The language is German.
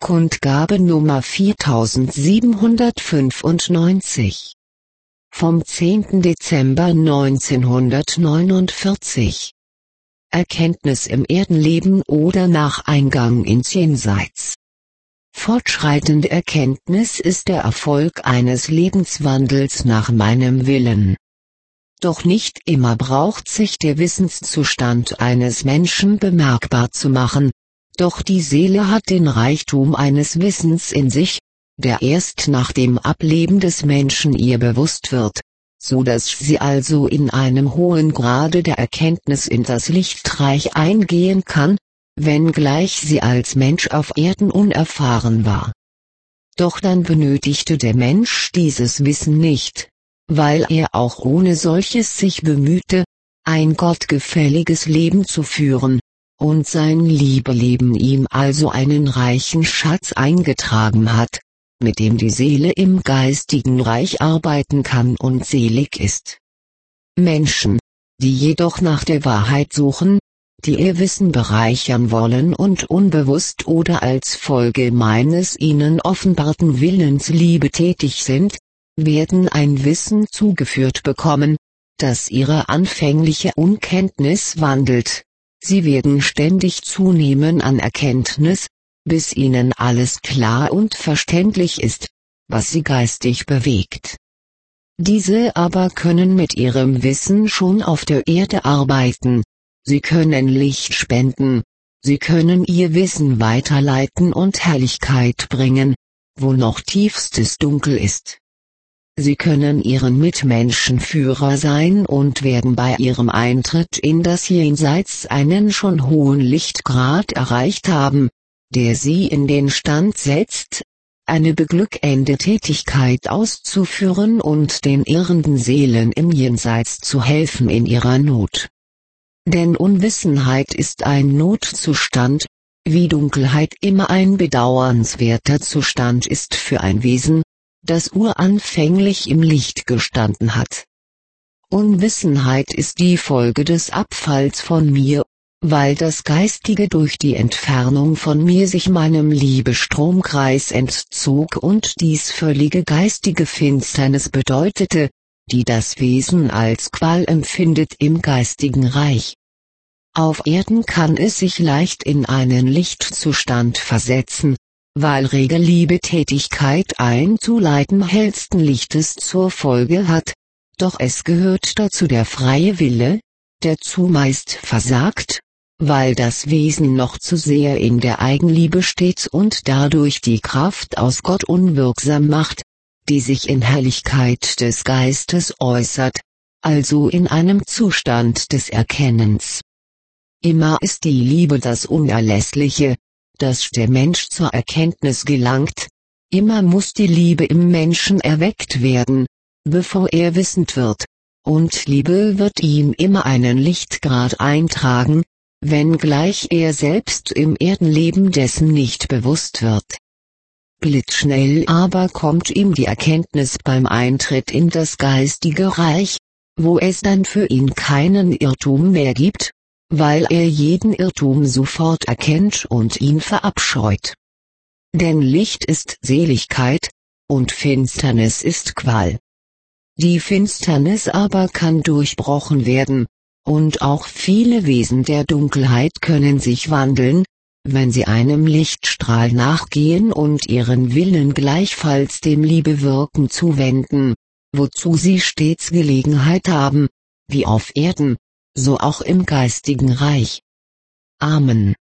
Kundgabe Nummer 4795 vom 10. Dezember 1949. Erkenntnis im Erdenleben oder nach Eingang ins Jenseits. Fortschreitende Erkenntnis ist der Erfolg eines Lebenswandels nach meinem Willen. Doch nicht immer braucht sich der Wissenszustand eines Menschen bemerkbar zu machen, doch die Seele hat den Reichtum eines Wissens in sich, der erst nach dem Ableben des Menschen ihr bewusst wird, so dass sie also in einem hohen Grade der Erkenntnis in das Lichtreich eingehen kann, wenngleich sie als Mensch auf Erden unerfahren war. Doch dann benötigte der Mensch dieses Wissen nicht, weil er auch ohne solches sich bemühte, ein gottgefälliges Leben zu führen, und sein Liebeleben ihm also einen reichen Schatz eingetragen hat, mit dem die Seele im geistigen Reich arbeiten kann und selig ist. Menschen, die jedoch nach der Wahrheit suchen, die ihr Wissen bereichern wollen und unbewusst oder als Folge meines ihnen offenbarten Willens Liebe tätig sind, werden ein Wissen zugeführt bekommen, das ihre anfängliche Unkenntnis wandelt. Sie werden ständig zunehmen an Erkenntnis, bis ihnen alles klar und verständlich ist, was sie geistig bewegt. Diese aber können mit ihrem Wissen schon auf der Erde arbeiten, sie können Licht spenden, sie können ihr Wissen weiterleiten und Helligkeit bringen, wo noch tiefstes Dunkel ist. Sie können ihren Mitmenschen Führer sein und werden bei ihrem Eintritt in das Jenseits einen schon hohen Lichtgrad erreicht haben, der sie in den Stand setzt, eine beglückende Tätigkeit auszuführen und den irrenden Seelen im Jenseits zu helfen in ihrer Not. Denn Unwissenheit ist ein Notzustand, wie Dunkelheit immer ein bedauernswerter Zustand ist für ein Wesen, das uranfänglich im Licht gestanden hat. Unwissenheit ist die Folge des Abfalls von mir, weil das Geistige durch die Entfernung von mir sich meinem Liebestromkreis entzog und dies völlige geistige Finsternis bedeutete, die das Wesen als Qual empfindet im geistigen Reich. Auf Erden kann es sich leicht in einen Lichtzustand versetzen, weil rege Liebetätigkeit einzuleiten hellsten Lichtes zur Folge hat, doch es gehört dazu der freie Wille, der zumeist versagt, weil das Wesen noch zu sehr in der Eigenliebe steht und dadurch die Kraft aus Gott unwirksam macht, die sich in Helligkeit des Geistes äußert, also in einem Zustand des Erkennens. Immer ist die Liebe das Unerlässliche, dass der Mensch zur Erkenntnis gelangt, immer muss die Liebe im Menschen erweckt werden, bevor er wissend wird, und Liebe wird ihm immer einen Lichtgrad eintragen, wenngleich er selbst im Erdenleben dessen nicht bewusst wird. Blitzschnell aber kommt ihm die Erkenntnis beim Eintritt in das geistige Reich, wo es dann für ihn keinen Irrtum mehr gibt, weil er jeden Irrtum sofort erkennt und ihn verabscheut. Denn Licht ist Seligkeit, und Finsternis ist Qual. Die Finsternis aber kann durchbrochen werden, und auch viele Wesen der Dunkelheit können sich wandeln, wenn sie einem Lichtstrahl nachgehen und ihren Willen gleichfalls dem Liebewirken zuwenden, wozu sie stets Gelegenheit haben, wie auf Erden, so auch im geistigen Reich. Amen.